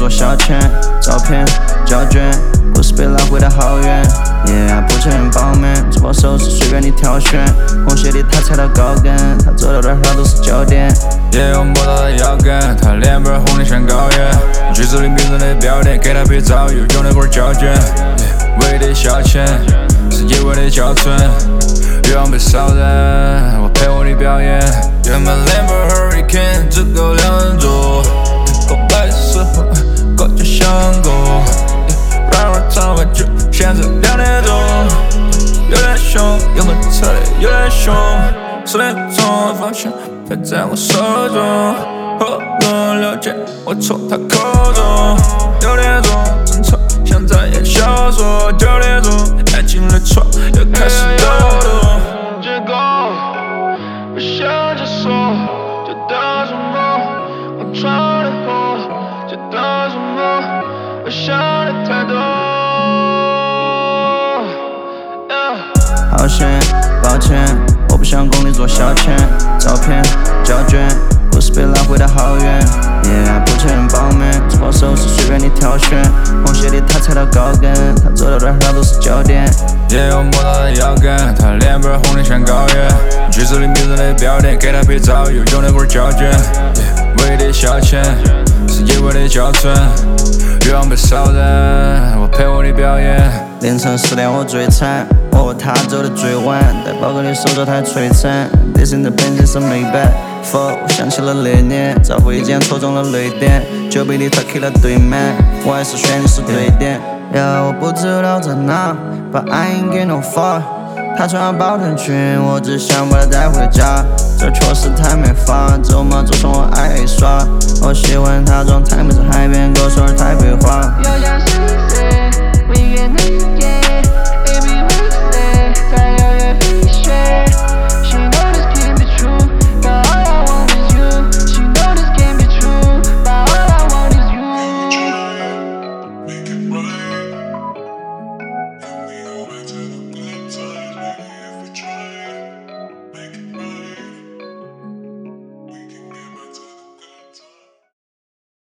做消遣，照片胶卷，故事被拉回到好远。不承认包面，珠宝首饰随便你挑选。红鞋里他踩到高跟，他走到哪儿都是焦点。 我摸到他腰杆，他脸盆红的像高原。句子里名人的标点，给他拍照又用那块胶卷。唯一的消遣是夜晚的娇嗔，欲望被烧燃，我陪我的表演。原本 Lambo Hurricane 只够2人座，告白的时候高脚想过。然而场外就现在2点钟，有点凶，油门踩得有点凶。10点钟方向拍在我手中，后轮了解我从他口中。6点钟争吵像在演小说，9点钟爱情的床又开始抖动。结果不想接受，就当什么我闯的祸，就当什么我想的太多。 好险，抱歉，我不想供你做消遣。照片胶卷，故事被拉回到好远。不承认包面，珠宝首饰随便你挑选。红鞋里他踩到高跟，他走到哪儿都是焦点。 我摸到他腰杆，他脸盆红的像高原。句子里名人的标点，给他拍照又用那块胶卷。唯一的消遣是夜晚的娇嗔，欲望被烧燃，我陪我的表演。 凌晨10点我最惨，我和他走的最晚，带包裹的手肘太摧残。This in the Benz是美版 ，Fuck， 我想起了那年，在无意间戳中了泪点，酒杯里他开了对满，我还是选的是对点。我不知道在哪，But I ain't get no far。他穿上保暖裙，我只想把她带回家。这确实太没法，周末就送我爱耍。我喜欢她状态，每次海边跟我说太废话。 又像是谁，我一个人。